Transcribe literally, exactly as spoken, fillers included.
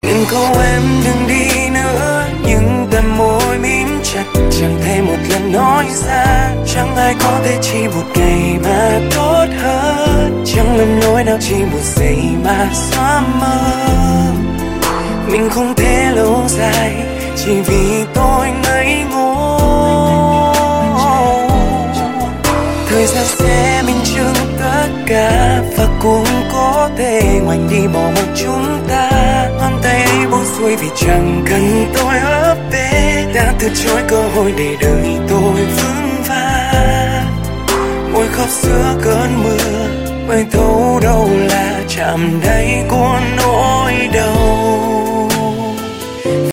Đừng câu em đừng đi nữa, nhưng tầm môi mím chặt chẳng thể một lần nói ra. Chẳng ai có thể chỉ một ngày mà tốt hơn, chẳng lầm lỗi nào chỉ một giây mà xóa mơ. Mình không thể lâu dài chỉ vì tôi ngây ngô. Thời gian sẽ minh chứng tất cả, và cũng có thể ngoảnh đi bỏ mặc chúng ta. Ngón tay ấy buông xuôi vì chẳng cần tôi ấp về, đã từ chối cơ hội để đời tôi vững vàng. Môi khóc giữa cơn mưa, mới thấu đâu là chạm đáy của nỗi đau.